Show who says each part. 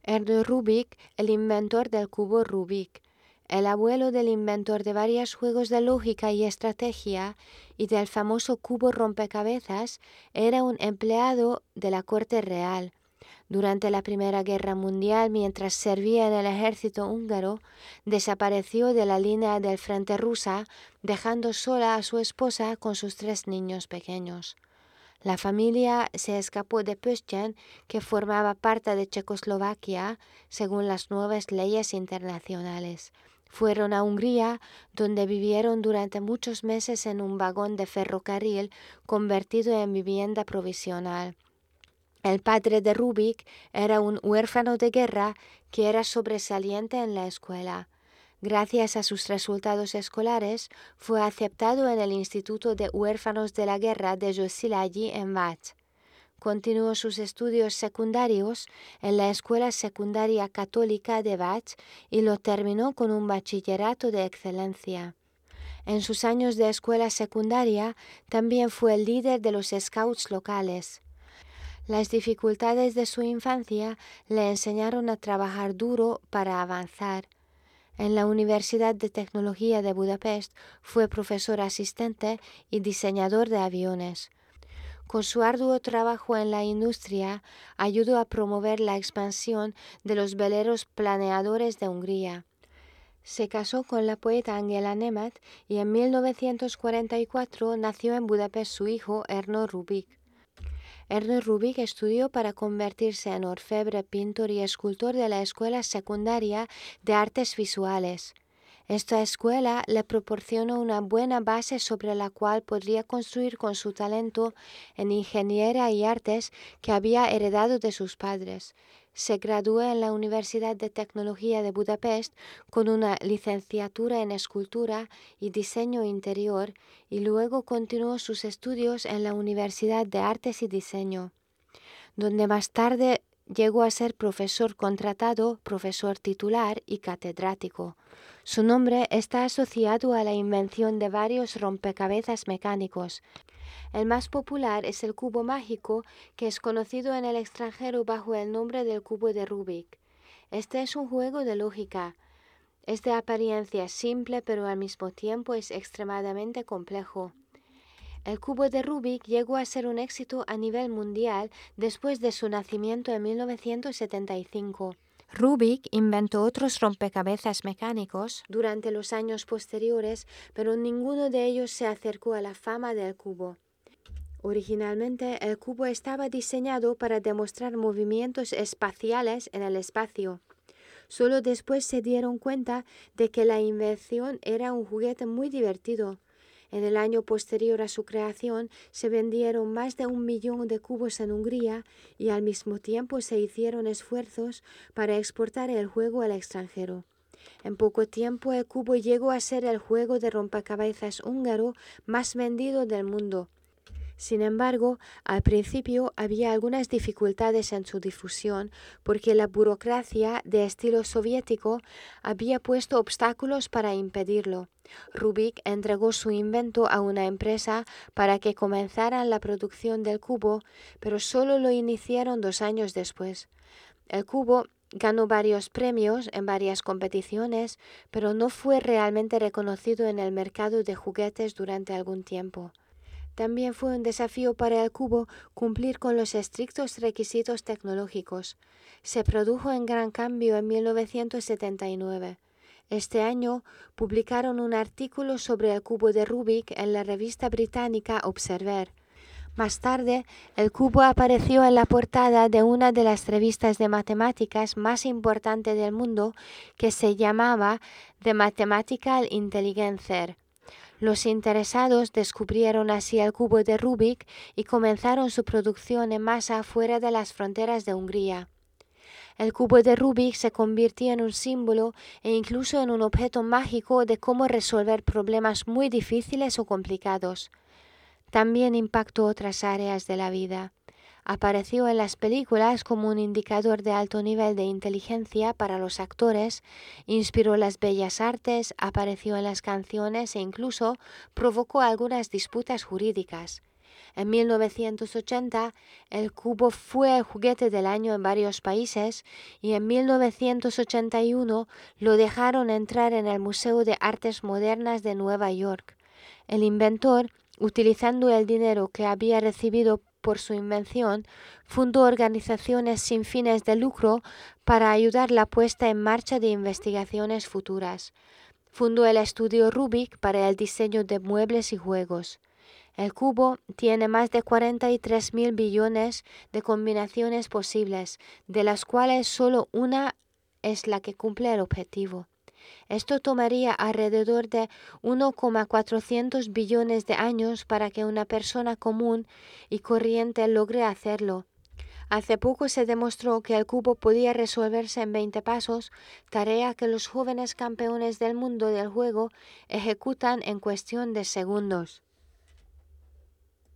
Speaker 1: Ernest Rubik, el inventor del cubo Rubik, el abuelo del inventor de varios juegos de lógica y estrategia y del famoso cubo rompecabezas, era un empleado de la corte real. Durante la Primera Guerra Mundial, mientras servía en el ejército húngaro, desapareció de la línea del frente rusa, dejando sola a su esposa con sus 3 niños pequeños. La familia se escapó de Pösztön, que formaba parte de Checoslovaquia, según las nuevas leyes internacionales. Fueron a Hungría, donde vivieron durante muchos meses en un vagón de ferrocarril convertido en vivienda provisional. El padre de Rubik era un huérfano de guerra que era sobresaliente en la escuela. Gracias a sus resultados escolares, fue aceptado en el Instituto de Huérfanos de la Guerra de Josillagi en Vác. Continuó sus estudios secundarios en la Escuela Secundaria Católica de Vác y lo terminó con un bachillerato de excelencia. En sus años de escuela secundaria, también fue el líder de los scouts locales. Las dificultades de su infancia le enseñaron a trabajar duro para avanzar. En la Universidad de Tecnología de Budapest fue profesor asistente y diseñador de aviones. Con su arduo trabajo en la industria, ayudó a promover la expansión de los veleros planeadores de Hungría. Se casó con la poeta Angela Nemeth y en 1944 nació en Budapest su hijo Ernest Rubik. Ernest Rubik estudió para convertirse en orfebre, pintor y escultor de la Escuela Secundaria de Artes Visuales. Esta escuela le proporcionó una buena base sobre la cual podría construir con su talento en ingeniería y artes que había heredado de sus padres. Se graduó en la Universidad de Tecnología de Budapest con una licenciatura en escultura y diseño interior y luego continuó sus estudios en la Universidad de Artes y Diseño, donde más tarde llegó a ser profesor contratado, profesor titular y catedrático. Su nombre está asociado a la invención de varios rompecabezas mecánicos. El más popular es el cubo mágico, que es conocido en el extranjero bajo el nombre del cubo de Rubik. Este es un juego de lógica. Es de apariencia simple, pero al mismo tiempo es extremadamente complejo. El cubo de Rubik llegó a ser un éxito a nivel mundial después de su nacimiento en 1975. Rubik inventó otros rompecabezas mecánicos durante los años posteriores, pero ninguno de ellos se acercó a la fama del cubo. Originalmente, el cubo estaba diseñado para demostrar movimientos espaciales en el espacio. Solo después se dieron cuenta de que la invención era un juguete muy divertido. En el año posterior a su creación se vendieron más de 1 millón de cubos en Hungría y al mismo tiempo se hicieron esfuerzos para exportar el juego al extranjero. En poco tiempo el cubo llegó a ser el juego de rompecabezas húngaro más vendido del mundo. Sin embargo, al principio había algunas dificultades en su difusión porque la burocracia de estilo soviético había puesto obstáculos para impedirlo. Rubik entregó su invento a una empresa para que comenzaran la producción del cubo, pero solo lo iniciaron 2 años después. El cubo ganó varios premios en varias competiciones, pero no fue realmente reconocido en el mercado de juguetes durante algún tiempo. También fue un desafío para el cubo cumplir con los estrictos requisitos tecnológicos. Se produjo un gran cambio en 1979. Este año publicaron un artículo sobre el cubo de Rubik en la revista británica Observer. Más tarde, el cubo apareció en la portada de una de las revistas de matemáticas más importantes del mundo, que se llamaba The Mathematical Intelligencer. Los interesados descubrieron así el cubo de Rubik y comenzaron su producción en masa fuera de las fronteras de Hungría. El cubo de Rubik se convirtió en un símbolo e incluso en un objeto mágico de cómo resolver problemas muy difíciles o complicados. También impactó otras áreas de la vida. Apareció en las películas como un indicador de alto nivel de inteligencia para los actores, inspiró las bellas artes, apareció en las canciones e incluso provocó algunas disputas jurídicas. En 1980, el cubo fue el juguete del año en varios países y en 1981 lo dejaron entrar en el Museo de Artes Modernas de Nueva York. El inventor, utilizando el dinero que había recibido por su invención, fundó organizaciones sin fines de lucro para ayudar la puesta en marcha de investigaciones futuras. Fundó el estudio Rubik para el diseño de muebles y juegos. El cubo tiene más de 43.000 billones de combinaciones posibles, de las cuales solo una es la que cumple el objetivo. Esto tomaría alrededor de 1,400 billones de años para que una persona común y corriente logre hacerlo. Hace poco se demostró que el cubo podía resolverse en 20 pasos, tarea que los jóvenes campeones del mundo del juego ejecutan en cuestión de segundos.